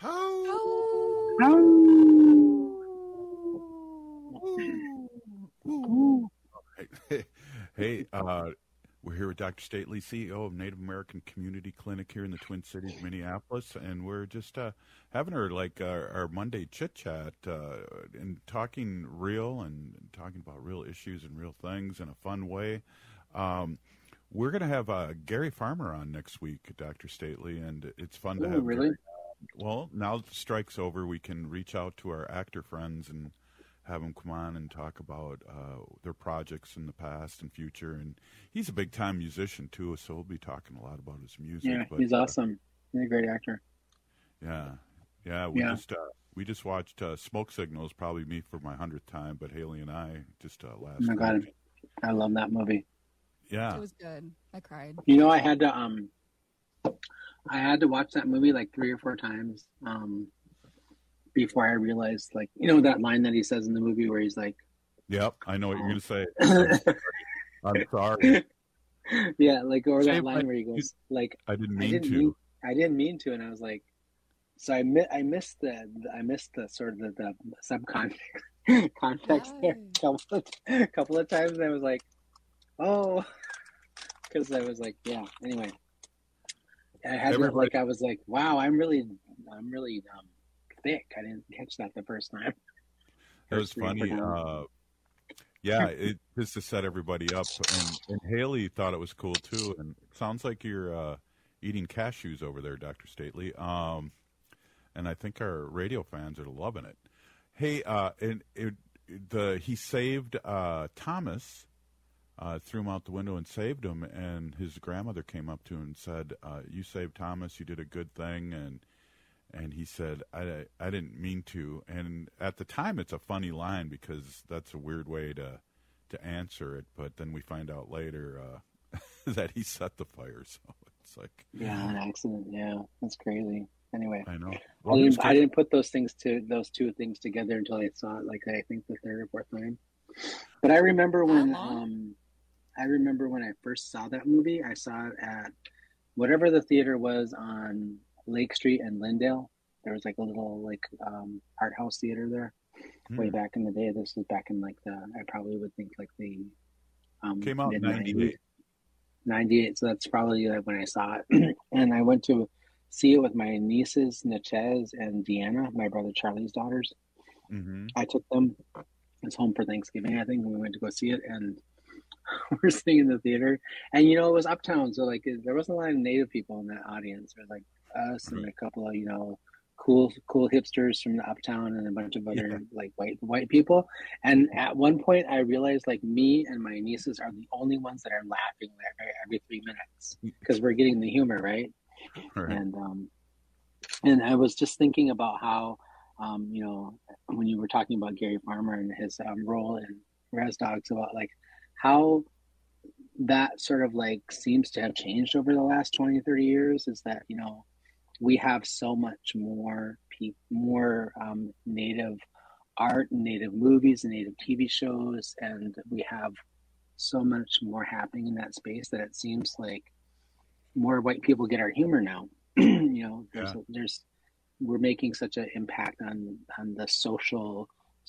Hey, we're here with Dr. Stately, CEO of Native American Community Clinic here in the Twin Cities, Minneapolis, and we're just having our Monday chit-chat and talking about real issues and real things in a fun way. We're going to have Gary Farmer on next week, Dr. Stately, and it's fun to have
really?
Gary. Well, now that the strike's over, we can reach out to our actor friends and have them come on and talk about their projects in the past and future. And he's a big-time musician, too, so we'll be talking a lot about his music.
Yeah, he's awesome. He's a great actor.
Yeah. We just We just watched Smoke Signals, probably me for my 100th time, but Haley and I just last
Oh my God, I love that movie.
Yeah.
It was good. I cried.
You know, I had to watch that movie like 3 or 4 times before I realized, like, you know, that line that he says in the movie where he's like,
"Yep, I know what you're going to say. I'm sorry."
Yeah, like, or that line where he goes, like,
I didn't mean to.
I didn't mean to, and I was like, so I missed the sort of the subcontext context there a couple of times. And I was like, oh, because I was like, yeah. Anyway, I had like I was like, wow, I'm really thick. I didn't catch that the first time.
That was funny. Yeah, just to set everybody up, and Haley thought it was cool too. And it sounds like you're eating cashews over there, Dr. Stately. And I think our radio fans are loving it. Hey, he saved Thomas, threw him out the window and saved him, and his grandmother came up to him and said, "You saved Thomas. You did a good thing." And he said, I didn't mean to. And at the time, it's a funny line because that's a weird way to answer it. But then we find out later that he set the fire. So it's like,
yeah, an accident. Yeah, that's crazy. Anyway,
I know.
Well, I didn't put those two things together until I saw it, like, I think the 3rd or 4th time. But I remember when I first saw that movie, I saw it at whatever the theater was on Lake Street and Lindale. There was like a little art house theater there way back in the day. This was back in like I probably would think like the
came out in 98.
98, so that's probably like when I saw it. And I went to see it with my nieces Natchez and Deanna, my brother Charlie's daughters.
Mm-hmm.
I took them. I was home for Thanksgiving, I think, and we went to go see it, and we're sitting in the theater, and it was uptown, so like there wasn't a lot of Native people in that audience. There was like us and a couple of cool hipsters from the uptown and a bunch of other like white people. And at one point I realized like me and my nieces are the only ones that are laughing every 3 minutes because we're getting the humor, right? And I was just thinking about how when you were talking about Gary Farmer and his role in Res Dogs, about like how that sort of like seems to have changed over the last 20-30 years, is that we have so much more Native art, Native movies, and Native TV shows, and we have so much more happening in that space that it seems like more white people get our humor now. We're making such an impact on the social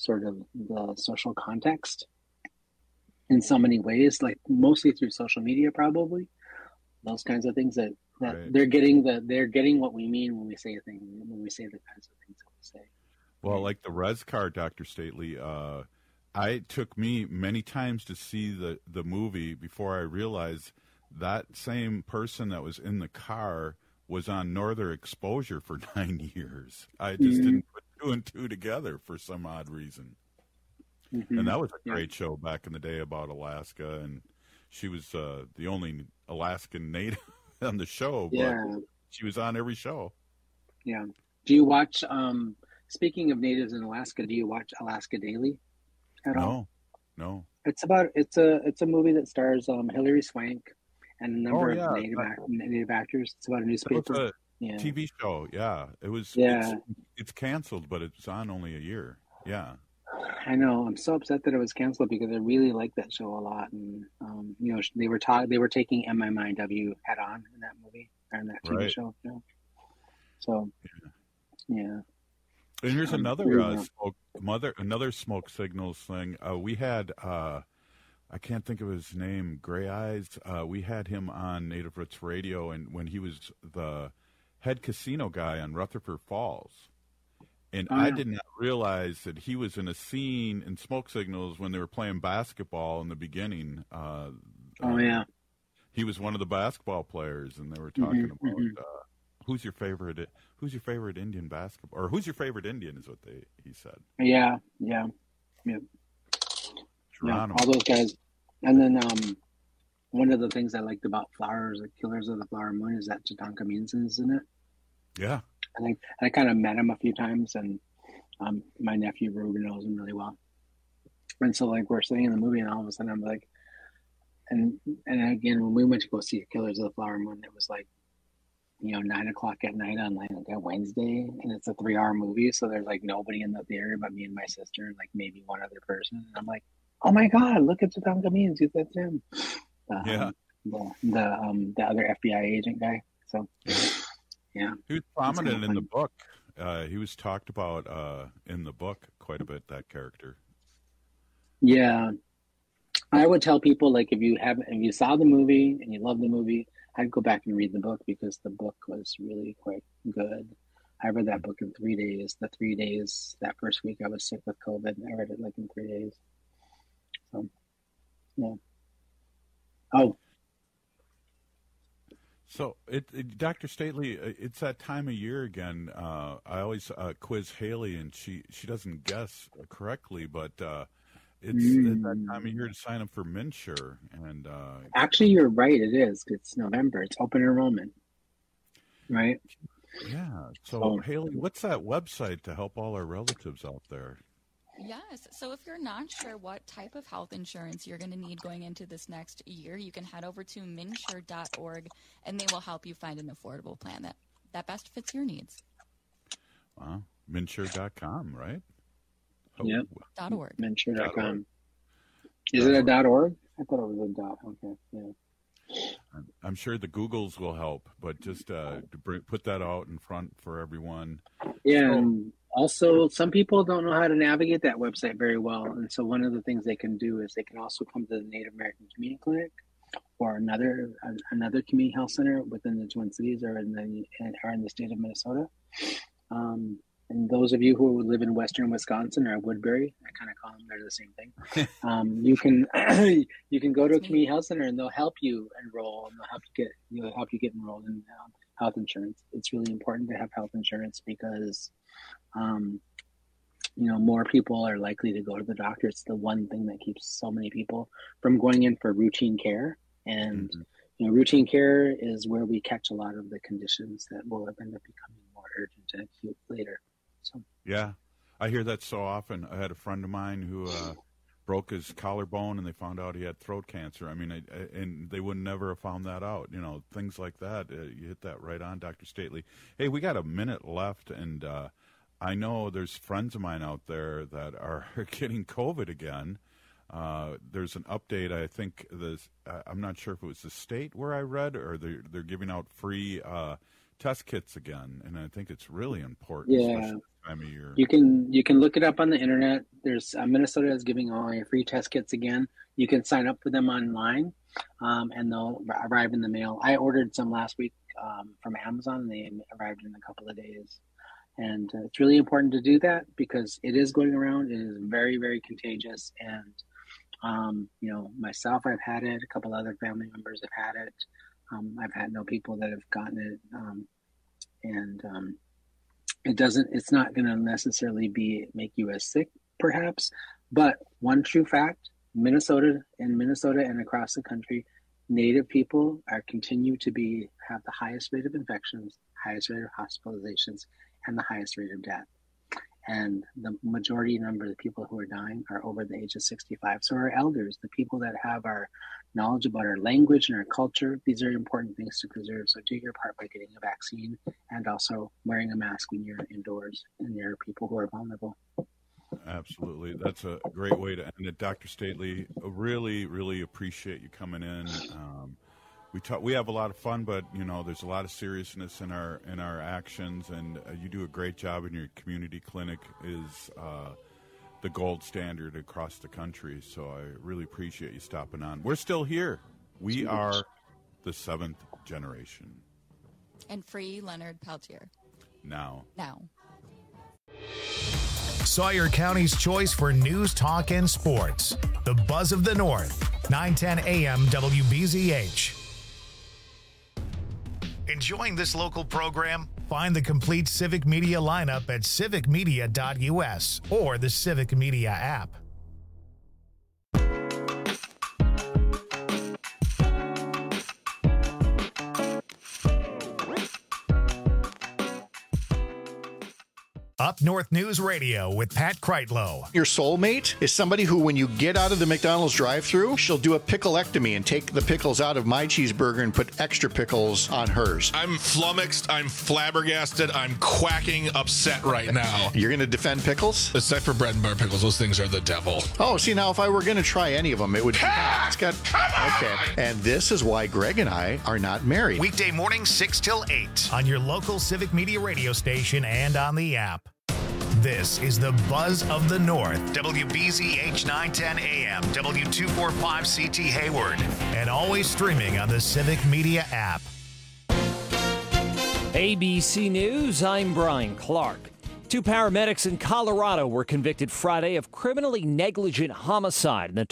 context in so many ways, like mostly through social media, probably those kinds of things that they're getting what we mean when we say the kinds of things that we say.
Well, like the Res car, Dr. Stately, it took me many times to see the movie before I realized that same person that was in the car was on Northern Exposure for 9 years. I just didn't put 2 and 2 together for some odd reason. Mm-hmm. And that was a great show back in the day about Alaska, and she was the only Alaskan native on the show, but she was on every show.
Yeah. Do you watch, speaking of natives in Alaska, do you watch Alaska Daily at all?
No.
It's a movie that stars Hilary Swank and a number of native actors. It's about a newspaper.
It's a TV show. Yeah, it was. It's canceled, but it's on only a year. Yeah,
I know. I'm so upset that it was canceled because I really liked that show a lot, and they were taking MMIW head on in that movie or in that TV show. So, yeah.
And here's another smoke signals thing. We had. I can't think of his name, Gray Eyes. We had him on Native Roots Radio, and when he was the head casino guy on Rutherford Falls. And I did not realize that he was in a scene in Smoke Signals when they were playing basketball in the beginning. He was one of the basketball players, and they were talking about who's your favorite Indian basketball, or who's your favorite Indian is what he said.
Yeah, all those guys. And then one of the things I liked about Flowers, like Killers of the Flower Moon, is that Tatanka Minson's in it.
Yeah.
I kind of met him a few times, and My nephew Ruben knows him really well. And so like we're sitting in the movie and all of a sudden I'm like, and again, when we went to go see Killers of the Flower Moon, it was like, 9 o'clock at night on like a Wednesday, and it's a 3-hour movie. So there's like nobody in the theater but me and my sister and like maybe one other person. And I'm like, oh my God, look at Tutankhamun Means. That's him.
Yeah.
The other FBI agent guy. So, yeah.
He was prominent in the book. He was talked about in the book quite a bit, that character.
Yeah. I would tell people, like, if you saw the movie and you love the movie, I'd go back and read the book because the book was really quite good. I read that book in 3 days. The 3 days, that first week I was sick with COVID, I read it like in 3 days. So, yeah. Oh.
So, Dr. Stately, it's that time of year again. I always quiz Haley, and she doesn't guess correctly, but it's that time of year to sign up for MNsure. And
actually, you're right. It is. It's November. It's open enrollment, right?
Yeah. So, Haley, what's that website to help all our relatives out there?
Yes. So if you're not sure what type of health insurance you're going to need going into this next year, you can head over to MNsure.org, and they will help you find an affordable plan that best fits your needs.
Wow. MNsure.com, right?
Yeah.
.org.
MNsure.com. Is it a .org? I thought it was a dot. Okay. Yeah.
I'm sure the Googles will help, but just to put that out in front for everyone.
Yeah. And also, some people don't know how to navigate that website very well. And so one of the things they can do is they can also come to the Native American Community Clinic or another community health center within the Twin Cities or in the state of Minnesota. And those of you who live in western Wisconsin or Woodbury, I kind of call them, they're the same thing. You can go to a community health center and they'll help you enroll and they'll help you get enrolled in health insurance. It's really important to have health insurance because more people are likely to go to the doctor. It's the one thing that keeps so many people from going in for routine care. And routine care is where we catch a lot of the conditions that will end up becoming more urgent and acute later. So.
Yeah, I hear that so often. I had a friend of mine who broke his collarbone and they found out he had throat cancer. I mean, and they would never have found that out. Things like that. You hit that right on, Dr. Stately. Hey, we got a minute left, and I know there's friends of mine out there that are getting COVID again. There's an update. I think I'm not sure if it was the state where I read, or they're giving out free test kits again, and I think it's really important.
Yeah,
especially this time of year.
You can look it up on the internet. There's Minnesota is giving away free test kits again. You can sign up for them online, and they'll arrive in the mail. I ordered some last week from Amazon, and they arrived in a couple of days. And it's really important to do that because it is going around. It is very, very contagious. And, myself, I've had it. A couple other family members have had it. I've had people that have gotten it. It's not going to necessarily make you as sick, perhaps. But one true fact, Minnesota and across the country, Native people continue to have the highest rate of infections, highest rate of hospitalizations, and the highest rate of death. And the majority number of the people who are dying are over the age of 65. So our elders, the people that have our knowledge about our language and our culture, these are important things to preserve. So do your part by getting a vaccine and also wearing a mask when you're indoors and you're people who are vulnerable.
Absolutely. That's a great way to end it. Dr. Stately, really, really appreciate you coming in. We have a lot of fun, but there's a lot of seriousness in our actions, and you do a great job. And your community clinic is the gold standard across the country. So I really appreciate you stopping on. We're still here. We are the 7th generation.
And free Leonard Peltier.
Now.
Sawyer County's choice for news, talk, and sports. The Buzz of the North, 910 AM WBZH. Enjoying this local program? Find the complete Civic Media lineup at civicmedia.us or the Civic Media app. Up North News Radio with Pat Kreitlow.
Your soulmate is somebody who, when you get out of the McDonald's drive-thru, she'll do a picklectomy and take the pickles out of my cheeseburger and put extra pickles on hers.
I'm flummoxed. I'm flabbergasted. I'm quacking upset right now.
You're going to defend pickles?
Except for bread and butter pickles. Those things are the devil.
Oh, see, now if I were going to try any of them, it would... It's got... Okay. And this is why Greg and I are not married.
Weekday morning, 6 till 8 on your local Civic Media radio station and on the app. This is the Buzz of the North, WBZH 910 AM, W245CT Hayward, and always streaming on the Civic Media app.
ABC News, I'm Brian Clark. 2 paramedics in Colorado were convicted Friday of criminally negligent homicide in the